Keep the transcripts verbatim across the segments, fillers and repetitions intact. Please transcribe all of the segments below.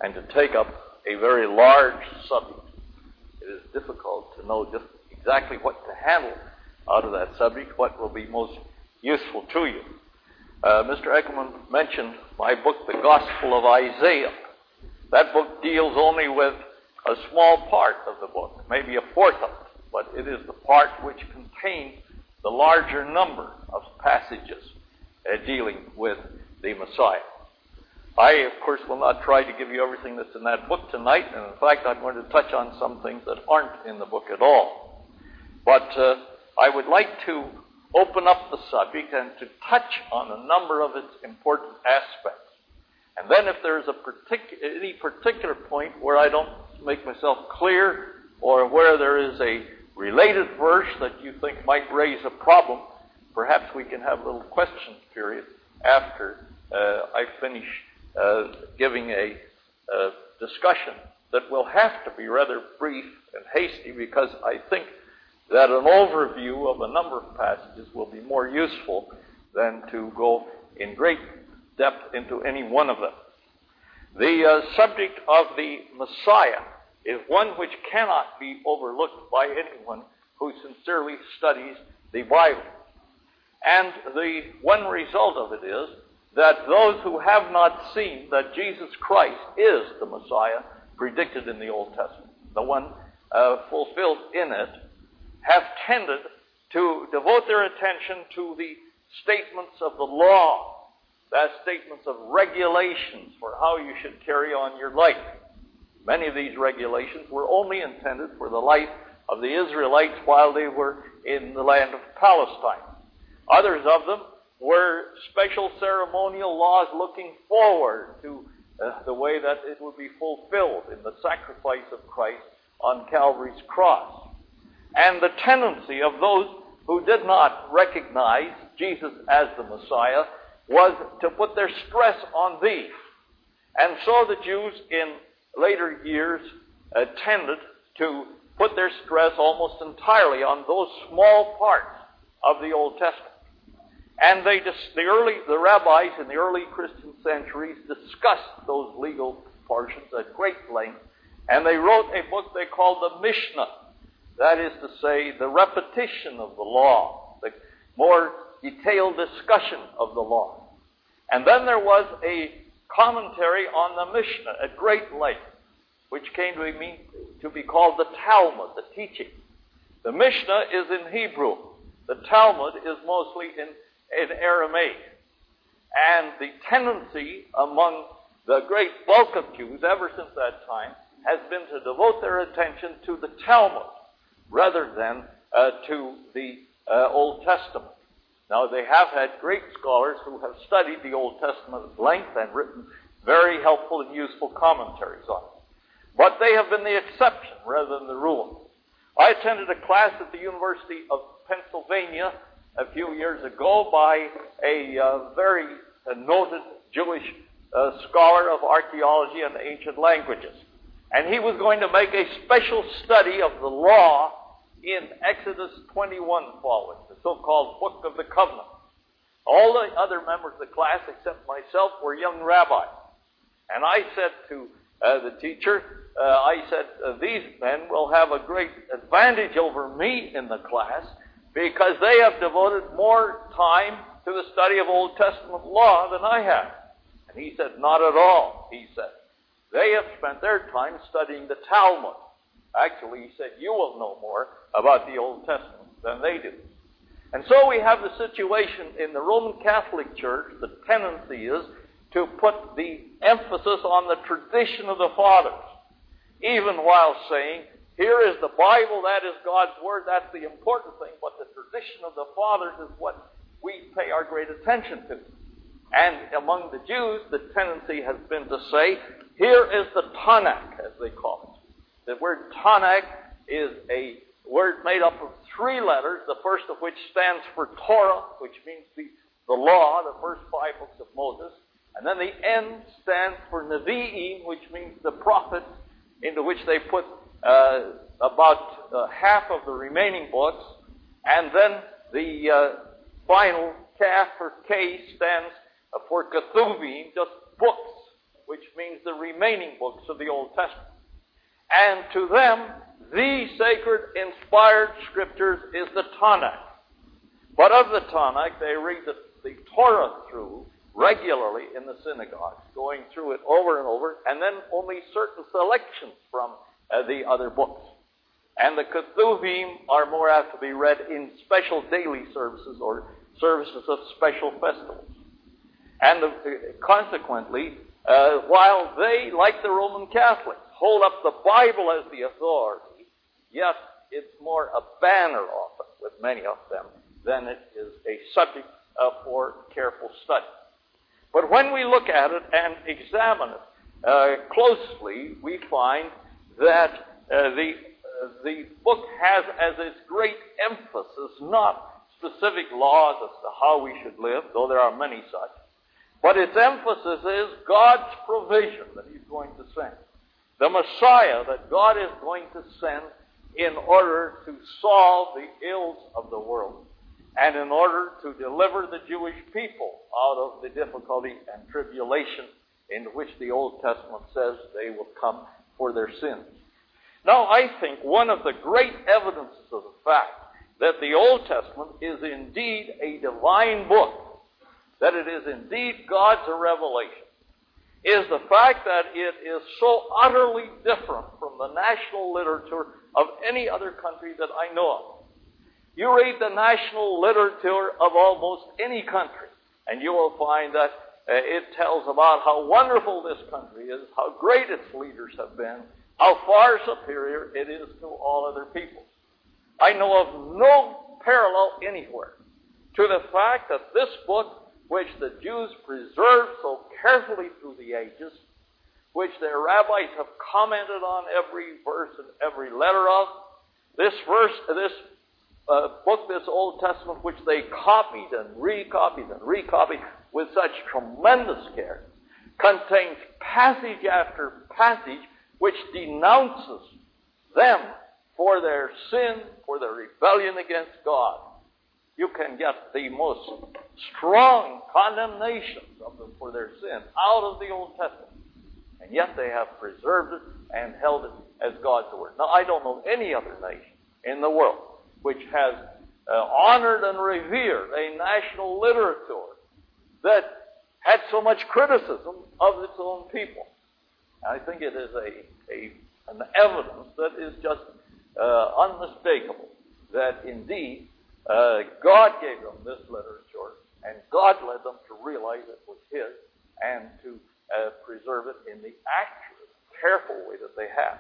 and to take up a very large subject. It is difficult to know just exactly what to handle out of that subject, what will be most useful to you. Uh, Mister Eckerman mentioned my book, The Gospel of Isaiah. That book deals only with a small part of the book, maybe a fourth of it, but it is the part which contains the larger number of passages uh, dealing with the Messiah. I, of course, will not try to give you everything that's in that book tonight, and in fact, I'm going to touch on some things that aren't in the book at all. But uh, I would like to open up the subject and to touch on a number of its important aspects. And then if there's a partic- any particular point where I don't make myself clear, or where there is a related verse that you think might raise a problem, perhaps we can have a little question period after uh, I finish uh, giving a, a discussion that will have to be rather brief and hasty, because I think that an overview of a number of passages will be more useful than to go in great depth into any one of them. The uh, subject of the Messiah is one which cannot be overlooked by anyone who sincerely studies the Bible. And the one result of it is that those who have not seen that Jesus Christ is the Messiah predicted in the Old Testament, the one uh, fulfilled in it, have tended to devote their attention to the statements of the law, the statements of regulations for how you should carry on your life. Many of these regulations were only intended for the life of the Israelites while they were in the land of Palestine. Others of them were special ceremonial laws looking forward to uh, the way that it would be fulfilled in the sacrifice of Christ on Calvary's cross. And the tendency of those who did not recognize Jesus as the Messiah was to put their stress on these. And so the Jews in later years uh, tended to put their stress almost entirely on those small parts of the Old Testament. And they dis- the early the rabbis in the early Christian centuries discussed those legal portions at great length, and they wrote a book they called the Mishnah. That is to say, the repetition of the law, the more detailed discussion of the law. And then there was a commentary on the Mishnah at great length, which came to be, to be called the Talmud, the teaching. The Mishnah is in Hebrew. The Talmud is mostly in, in Aramaic. And the tendency among the great bulk of Jews ever since that time has been to devote their attention to the Talmud rather than uh, to the uh, Old Testament. Now, they have had great scholars who have studied the Old Testament at length and written very helpful and useful commentaries on it. But they have been the exception rather than the rule. I attended a class at the University of Pennsylvania a few years ago by a uh, very uh, noted Jewish uh, scholar of archaeology and ancient languages. And he was going to make a special study of the law in Exodus twenty-one following, the so-called Book of the Covenant. All the other members of the class, except myself, were young rabbis. And I said to uh, the teacher, uh, I said, uh, these men will have a great advantage over me in the class because they have devoted more time to the study of Old Testament law than I have. And he said, not at all, he said. They have spent their time studying the Talmud. Actually, he said, you will know more about the Old Testament than they do. And so we have the situation in the Roman Catholic Church. The tendency is to put the emphasis on the tradition of the fathers, even while saying, here is the Bible, that is God's Word, that's the important thing, but the tradition of the fathers is what we pay our great attention to. And among the Jews, the tendency has been to say, here is the Tanakh, as they call it. The word Tanakh is a word made up of three letters, the first of which stands for Torah, which means the, the law, the first five books of Moses. And then the N stands for Nevi'im, which means the prophets, into which they put uh, about uh, half of the remaining books. And then the uh, final Kaf or K stands for Ketuvim, just books, which means the remaining books of the Old Testament. And to them, the sacred, inspired Scriptures is the Tanakh. But of the Tanakh, they read the, the Torah through regularly in the synagogues, going through it over and over, and then only certain selections from uh, the other books. And the Ketuvim are more apt to be read in special daily services or services of special festivals. And the, consequently, uh, while they, like the Roman Catholics, hold up the Bible as the authority, yes, it's more a banner often with many of them than it is a subject uh, for careful study. But when we look at it and examine it uh, closely, we find that uh, the uh, the book has as its great emphasis not specific laws as to how we should live, though there are many such, but its emphasis is God's provision that He's going to send. The Messiah that God is going to send in order to solve the ills of the world and in order to deliver the Jewish people out of the difficulty and tribulation in which the Old Testament says they will come for their sins. Now, I think one of the great evidences of the fact that the Old Testament is indeed a divine book, that it is indeed God's revelation, is the fact that it is so utterly different from the national literature of any other country that I know of. You read the national literature of almost any country, and you will find that uh, it tells about how wonderful this country is, how great its leaders have been, how far superior it is to all other peoples. I know of no parallel anywhere to the fact that this book, which the Jews preserved so carefully through the ages, which their rabbis have commented on every verse and every letter of, this verse, this uh, book, this Old Testament, which they copied and recopied and recopied with such tremendous care, contains passage after passage which denounces them for their sin, for their rebellion against God. You can get the most strong condemnations of them for their sin out of the Old Testament. And yet they have preserved it and held it as God's Word. Now, I don't know any other nation in the world which has uh, honored and revered a national literature that had so much criticism of its own people. I think it is a, a an evidence that is just uh, unmistakable that indeed uh, God gave them this literature and God led them to realize it was His and to uh, preserve it in the accurate, careful way that they have.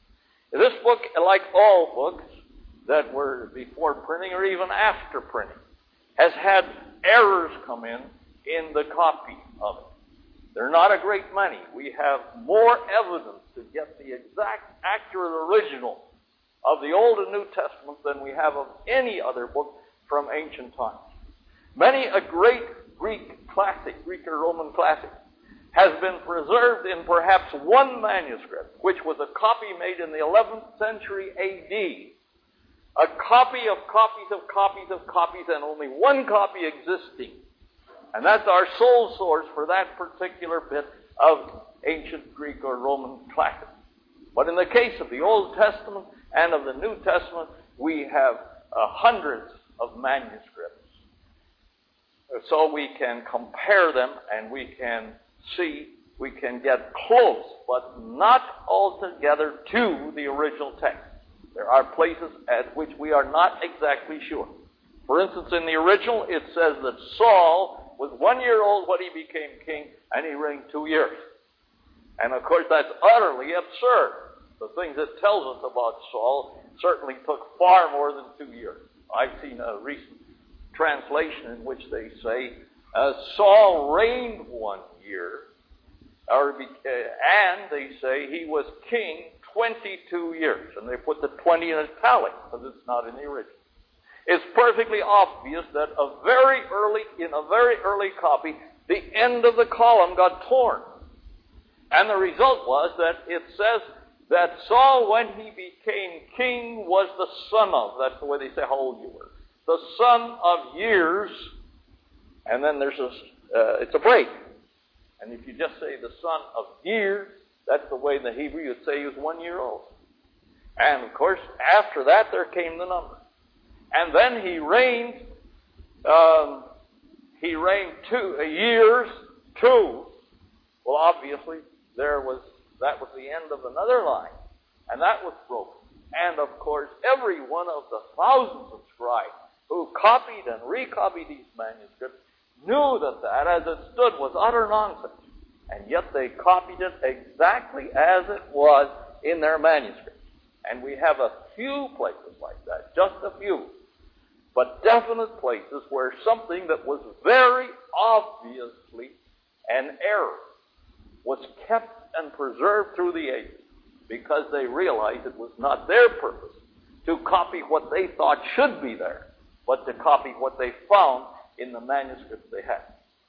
This book, like all books that were before printing or even after printing, has had errors come in in the copy of it. They're not a great many. We have more evidence to get the exact, accurate original of the Old and New Testament than we have of any other book from ancient times. Many a great Greek classic, Greek or Roman classic, has been preserved in perhaps one manuscript, which was a copy made in the eleventh century A D. A copy of copies of copies of copies, and only one copy existing. And that's our sole source for that particular bit of ancient Greek or Roman classic. But in the case of the Old Testament and of the New Testament, we have uh, hundreds of manuscripts. So we can compare them and we can see, we can get close, but not altogether to the original text. There are places at which we are not exactly sure. For instance, in the original, it says that Saul was one year old when he became king, and he reigned two years. And of course, that's utterly absurd. The things it tells us about Saul certainly took far more than two years. I've seen a recent translation in which they say, uh, Saul reigned one year, or be, uh, and they say he was king twenty-two years. And they put the twenty in italics, because it's not in the original. It's perfectly obvious that a very early, in a very early copy, the end of the column got torn. And the result was that it says that Saul, when he became king, was the son of, that's the way they say how old you were, the son of years, and then there's a, uh, it's a break. And if you just say the son of years, That's the way in the Hebrew you'd say he was one year old. And of course, after that there came the number. And then he reigned, um, he reigned two uh, years, two. Well, obviously, there was, that was the end of another line. And that was broken. And of course, every one of the thousands of scribes who copied and recopied these manuscripts knew that that, as it stood, was utter nonsense. And yet they copied it exactly as it was in their manuscripts. And we have a few places like that, just a few, but definite places where something that was very obviously an error was kept and preserved through the ages, because they realized it was not their purpose to copy what they thought should be there, but to copy what they found in the manuscripts they had.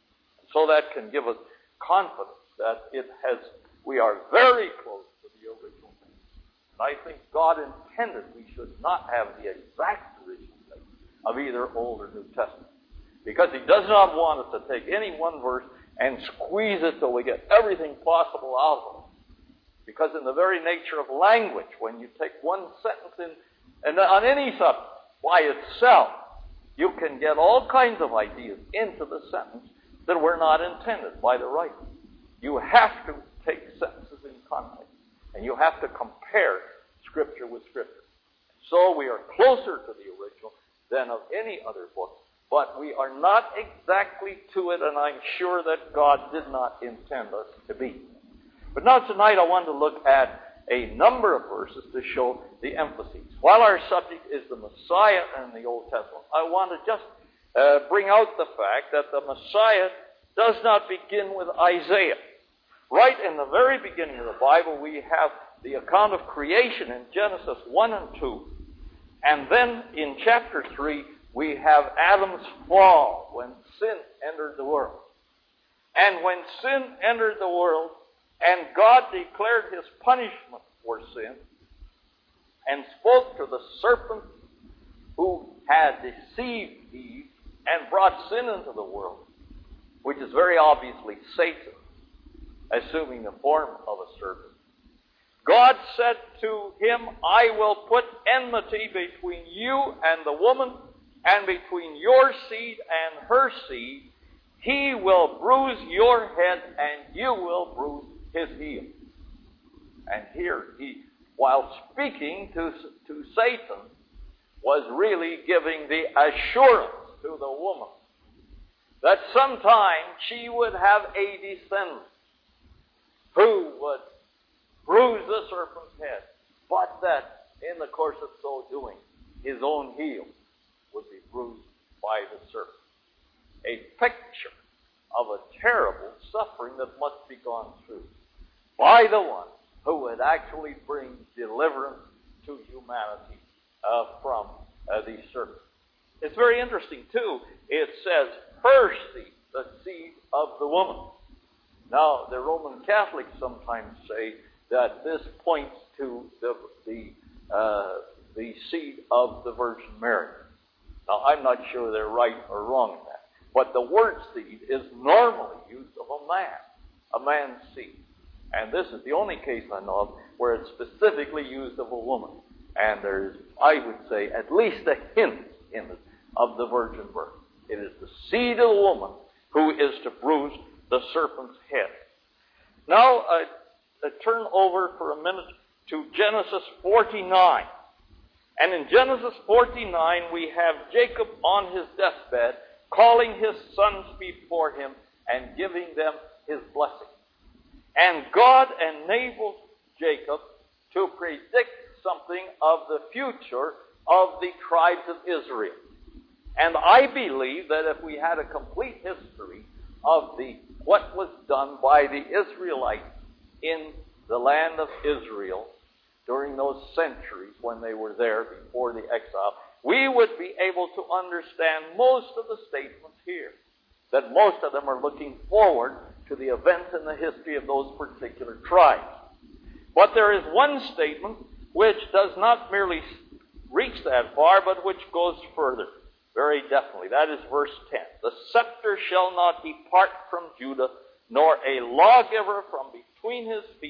So that can give us confidence that it has, we are very close to the original thing. And I think God intended we should not have the exact original thing of either Old or New Testament, because He does not want us to take any one verse and squeeze it till we get everything possible out of it. Because in the very nature of language, when you take one sentence in, and on any subject by itself, you can get all kinds of ideas into the sentence that were not intended by the writer. You have to take sentences in context, and you have to compare Scripture with Scripture. So we are closer to the original than of any other book, but we are not exactly to it, and I'm sure that God did not intend us to be. But now tonight I want to look at a number of verses to show the emphases. While our subject is the Messiah in the Old Testament, I want to just uh, bring out the fact that the Messiah does not begin with Isaiah. Right in the very beginning of the Bible, we have the account of creation in Genesis one and two. And then in chapter three, we have Adam's fall when sin entered the world. And when sin entered the world, and God declared His punishment for sin, and spoke to the serpent who had deceived Eve and brought sin into the world, which is very obviously Satan, assuming the form of a serpent. God said to him, I will put enmity between you and the woman, and between your seed and her seed. He will bruise your head, and you will bruise his heel. And here he, while speaking to, to Satan, was really giving the assurance to the woman that sometime she would have a descendant who would bruise the serpent's head, but that in the course of so doing, his own heel would be bruised by the serpent. A picture of a terrible suffering that must be gone through by the one who would actually bring deliverance to humanity uh, from uh, these serpents. It's very interesting, too. It says, her seed, the seed of the woman. Now, the Roman Catholics sometimes say that this points to the the, uh, the seed of the Virgin Mary. Now, I'm not sure they're right or wrong in that. But the word seed is normally used of a man, a man's seed. And this is the only case I know of where it's specifically used of a woman. And there's, I would say, at least a hint in it of the virgin birth. It is the seed of the woman who is to bruise the serpent's head. Now, uh, uh, turn over for a minute to Genesis forty-nine. And in Genesis forty-nine, we have Jacob on his deathbed, calling his sons before him and giving them his blessing. And God enabled Jacob to predict something of the future of the tribes of Israel. And I believe that if we had a complete history of the what was done by the Israelites in the land of Israel during those centuries when they were there before the exile, we would be able to understand most of the statements here. That most of them are looking forward to the events in the history of those particular tribes. But there is one statement which does not merely reach that far, but which goes further, very definitely. That is verse ten. The scepter shall not depart from Judah, nor a lawgiver from between his feet,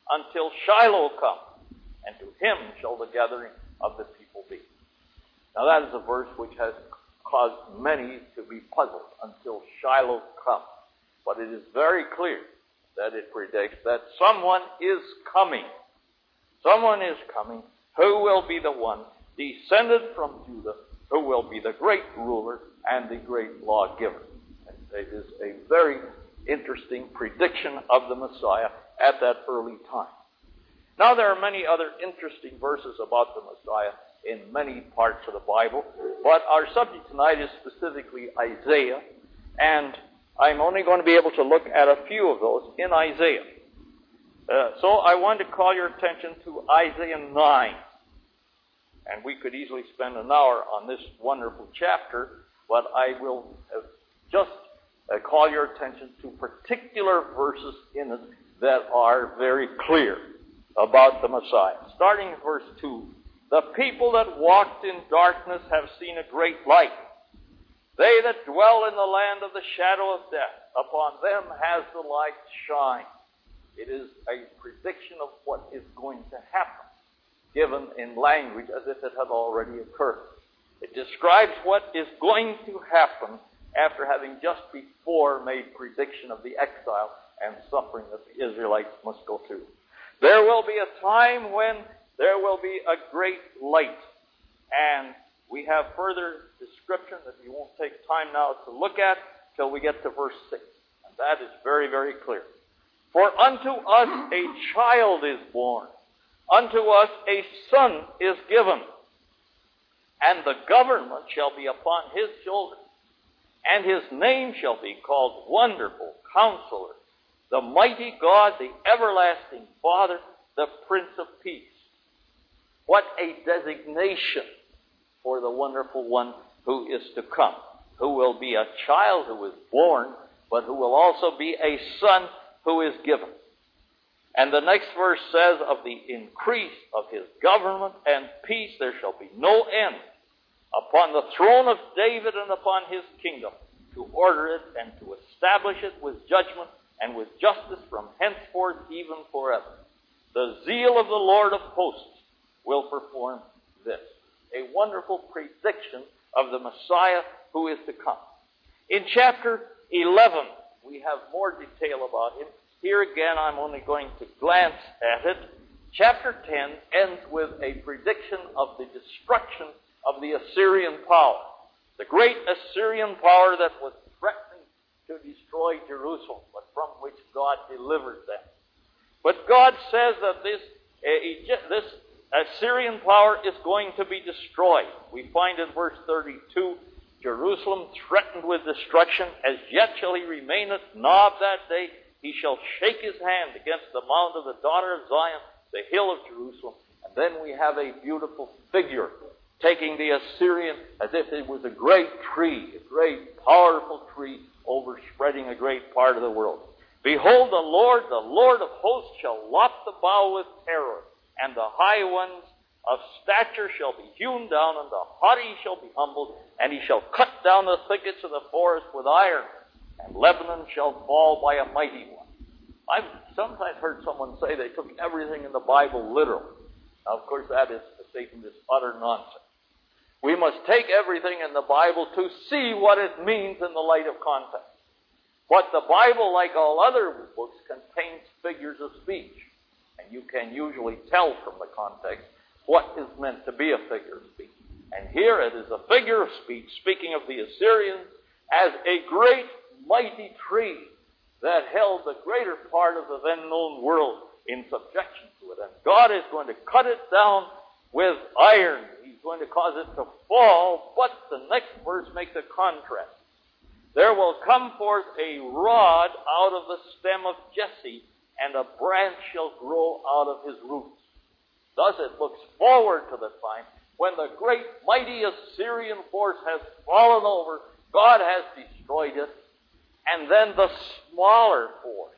until Shiloh come, and to him shall the gathering of the people be. Now that is a verse which has caused many to be puzzled, until Shiloh come. But it is very clear that it predicts that someone is coming. Someone is coming who will be the one descended from Judah, who will be the great ruler and the great lawgiver. And it is a very interesting prediction of the Messiah at that early time. Now there are many other interesting verses about the Messiah in many parts of the Bible, but our subject tonight is specifically Isaiah, and I'm only going to be able to look at a few of those in Isaiah. Uh, so I want to call your attention to Isaiah nine. And we could easily spend an hour on this wonderful chapter, but I will uh, just uh, call your attention to particular verses in it that are very clear about the Messiah. Starting in verse two, the people that walked in darkness have seen a great light. They that dwell in the land of the shadow of death, upon them has the light shined. It is a prediction of what is going to happen, given in language as if it had already occurred. It describes what is going to happen after having just before made prediction of the exile and suffering that the Israelites must go through. There will be a time when there will be a great light. And we have further description that we won't take time now to look at till we get to verse six. And that is very, very clear. For unto us a child is born, unto us a son is given, and the government shall be upon his shoulders, and his name shall be called Wonderful Counselor, the Mighty God, the Everlasting Father, the Prince of Peace. What a designation for the wonderful one who is to come, who will be a child who is born, but who will also be a son who is given. And the next verse says, of the increase of his government and peace there shall be no end, upon the throne of David and upon his kingdom, to order it and to establish it with judgment and with justice from henceforth even forever. The zeal of the Lord of hosts will perform this. A wonderful prediction of the Messiah who is to come. In chapter eleven, we have more detail about him. Here again, I'm only going to glance at it. Chapter ten ends with a prediction of the destruction of the Assyrian power. The great Assyrian power that was threatening to destroy Jerusalem, but from which God delivered them. But God says that this, uh, Egypt, this Assyrian power is going to be destroyed. We find in verse thirty-two, Jerusalem threatened with destruction, as yet shall he remaineth, nigh of that day he shall shake his hand against the mount of the daughter of Zion, the hill of Jerusalem. And then we have a beautiful figure taking the Assyrian as if it was a great tree, a great powerful tree overspreading a great part of the world. Behold, the Lord, the Lord of hosts shall lop the bough with terror, and the high ones of stature shall be hewn down, and the haughty shall be humbled, and he shall cut down the thickets of the forest with iron, and Lebanon shall fall by a mighty one. I've sometimes heard someone say they took everything in the Bible literal. Now, of course, that is a statement is utter nonsense. We must take everything in the Bible to see what it means in the light of context. But the Bible, like all other books, contains figures of speech. And you can usually tell from the context what is meant to be a figure of speech. And here it is a figure of speech speaking of the Assyrians as a great mighty tree that held the greater part of the then known world in subjection to it. And God is going to cut it down with iron. He's going to cause it to fall. But the next verse makes a contrast. There will come forth a rod out of the stem of Jesse, and a branch shall grow out of his roots. Thus it looks forward to the time when the great mighty Assyrian force has fallen over, God has destroyed it, and then the smaller force,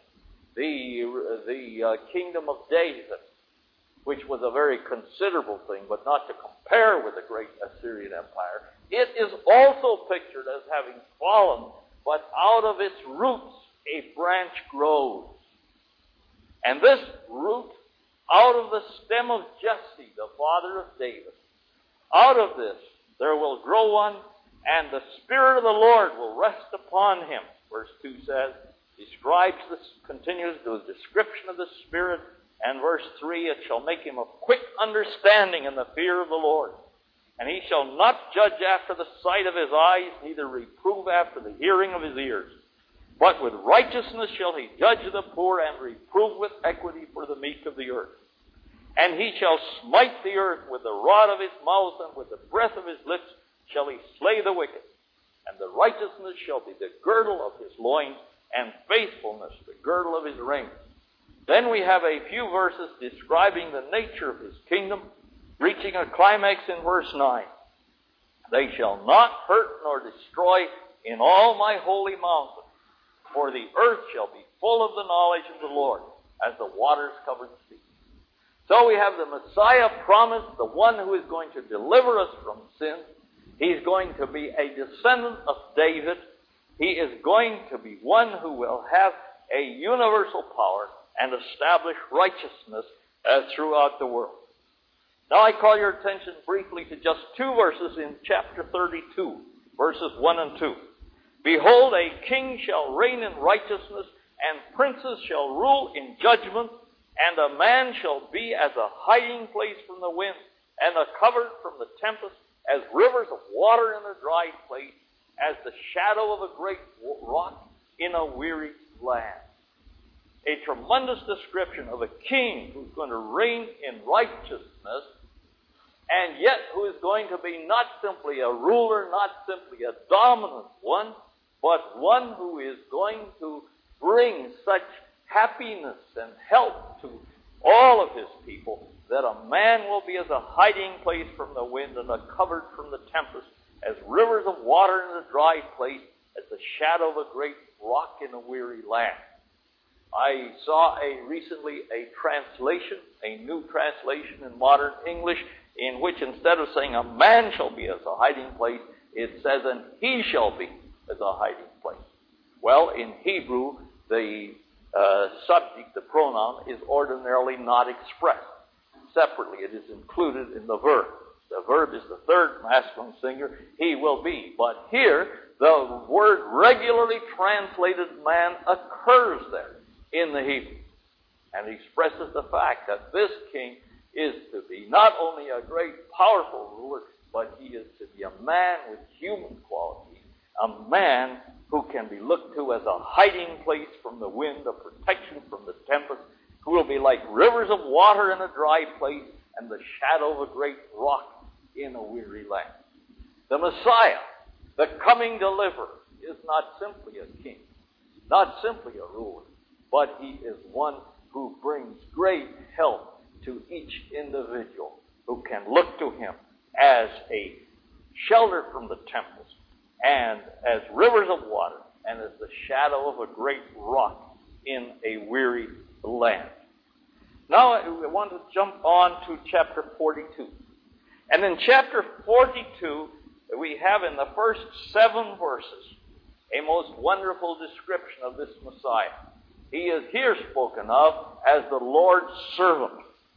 the, the uh, kingdom of David, which was a very considerable thing, but not to compare with the great Assyrian Empire, it is also pictured as having fallen, but out of its roots a branch grows. And this root out of the stem of Jesse, the father of David, out of this there will grow one, and the Spirit of the Lord will rest upon him. Verse two says, describes this, continues the description of the Spirit, and verse three, it shall make him of quick understanding in the fear of the Lord. And he shall not judge after the sight of his eyes, neither reprove after the hearing of his ears. But with righteousness shall he judge the poor, and reprove with equity for the meek of the earth. And he shall smite the earth with the rod of his mouth, and with the breath of his lips shall he slay the wicked. And the righteousness shall be the girdle of his loins, and faithfulness the girdle of his reins. Then we have a few verses describing the nature of his kingdom, reaching a climax in verse nine. They shall not hurt nor destroy in all my holy mountain, for the earth shall be full of the knowledge of the Lord, as the waters cover the sea. So we have the Messiah promised, the one who is going to deliver us from sin. He's going to be a descendant of David. He is going to be one who will have a universal power and establish righteousness uh, throughout the world. Now I call your attention briefly to just two verses in chapter thirty-two, verses one and two. Behold, a king shall reign in righteousness, and princes shall rule in judgment, and a man shall be as a hiding place from the wind, and a covert from the tempest, as rivers of water in a dry place, as the shadow of a great rock in a weary land. A tremendous description of a king who's going to reign in righteousness, and yet who is going to be not simply a ruler, not simply a dominant one, but one who is going to bring such happiness and help to all of his people that a man will be as a hiding place from the wind and a covert from the tempest, as rivers of water in a dry place, as the shadow of a great rock in a weary land. I saw a recently a translation, a new translation in modern English, in which instead of saying a man shall be as a hiding place, it says and he shall be as a hiding place. Well, in Hebrew, the uh, subject, the pronoun, is ordinarily not expressed separately. It is included in the verb. The verb is the third masculine singular, he will be. But here, the word regularly translated man occurs there in the Hebrew, and expresses the fact that this king is to be not only a great, powerful ruler, but he is to be a man with human qualities, a man who can be looked to as a hiding place from the wind, a protection from the tempest, who will be like rivers of water in a dry place, and the shadow of a great rock in a weary land. The Messiah, the coming deliverer, is not simply a king, not simply a ruler, but he is one who brings great help to each individual who can look to him as a shelter from the tempest, and as rivers of water, and as the shadow of a great rock in a weary land. Now I want to jump on to chapter forty-two. And in chapter forty-two, we have in the first seven verses a most wonderful description of this Messiah. He is here spoken of as the Lord's servant.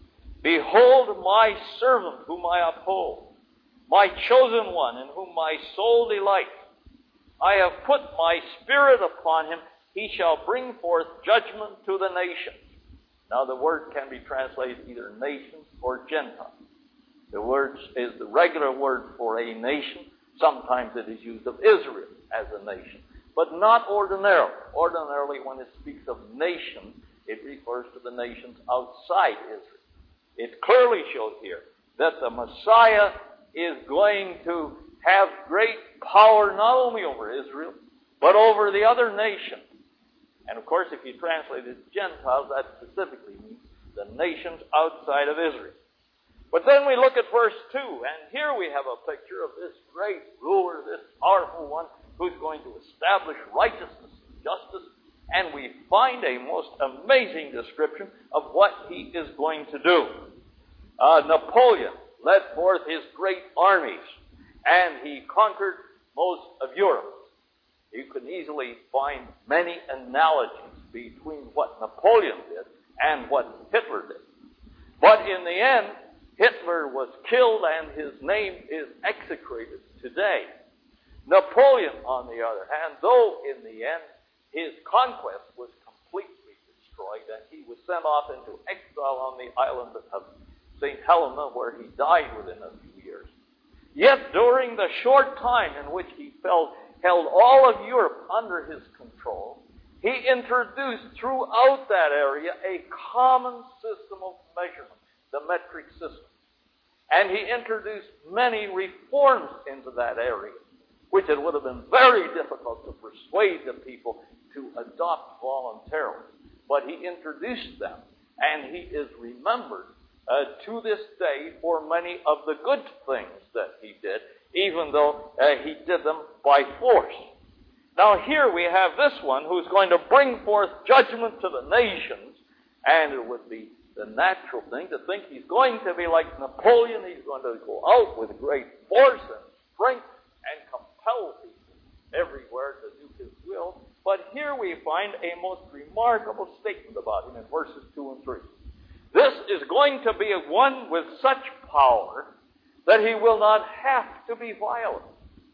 Behold my servant whom I uphold, my chosen one in whom my soul delights. I have put my spirit upon him. He shall bring forth judgment to the nations. Now the word can be translated either nations or Gentiles. The word is the regular word for a nation. Sometimes it is used of Israel as a nation, but not ordinarily. Ordinarily, when it speaks of nation, it refers to the nations outside Israel. It clearly shows here that the Messiah is going to have great power not only over Israel, but over the other nations. And of course, if you translate it Gentiles, that specifically means the nations outside of Israel. But then we look at verse two, and here we have a picture of this great ruler, this powerful one, who's going to establish righteousness and justice, and we find a most amazing description of what he is going to do. Uh, Napoleon led forth his great armies, and he conquered most of Europe. You can easily find many analogies between what Napoleon did and what Hitler did. But in the end, Hitler was killed and his name is execrated today. Napoleon, on the other hand, though in the end his conquest was completely destroyed and he was sent off into exile on the island of Saint Helena, where he died within a few years. Yet during the short time in which he felt, held all of Europe under his control, he introduced throughout that area a common system of measurement, the metric system. And he introduced many reforms into that area, which it would have been very difficult to persuade the people to adopt voluntarily. But he introduced them, and he is remembered uh, to this day for many of the good things that he did, even though uh, he did them by force. Now here we have this one who's going to bring forth judgment to the nations, and it would be the natural thing to think he's going to be like Napoleon. He's going to go out with great force and strength and compel people everywhere to do his will. But here we find a most remarkable statement about him in verses two and three. This is going to be one with such power that he will not have to be violent.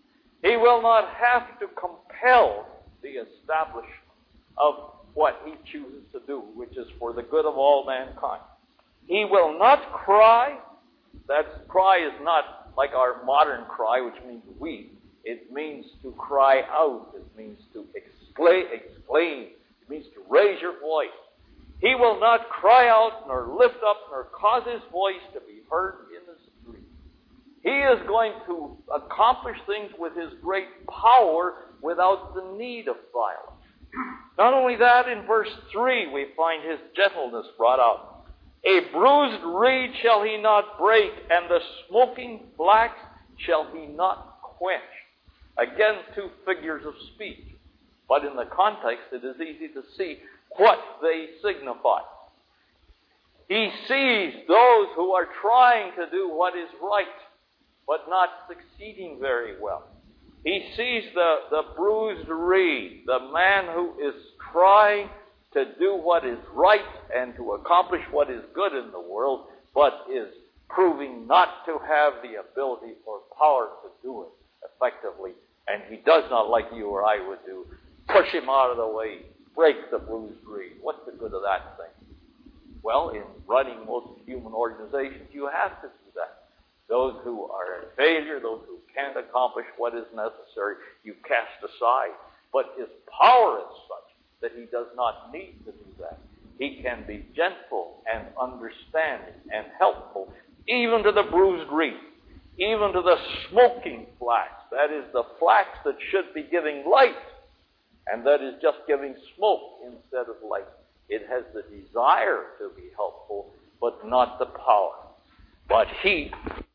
He will not have to compel the establishment of what he chooses to do, which is for the good of all mankind. He will not cry. That cry is not like our modern cry, which means weep. It means to cry out. It means to exclaim. exclaim. It means to raise your voice. He will not cry out, nor lift up, nor cause his voice to be heard in the street. He is going to accomplish things with his great power without the need of violence. Not only that, in verse three we find his gentleness brought out. A bruised reed shall he not break, and the smoking flax shall he not quench. Again, two figures of speech. But in the context, it is easy to see what they signify. He sees those who are trying to do what is right, but not succeeding very well. He sees the, the bruised reed, the man who is trying to do what is right and to accomplish what is good in the world, but is proving not to have the ability or power to do it effectively. And he does not, like you or I would do, push him out of the way, break the bruised reed. What's the good of that thing? Well, in running most human organizations, you have to do that. Those who are a failure, those who can't accomplish what is necessary, you cast aside. But his power is such that he does not need to do that. He can be gentle and understanding and helpful, even to the bruised reed, even to the smoking flax. That is the flax that should be giving light, and that is just giving smoke instead of light. It has the desire to be helpful, but not the power. But he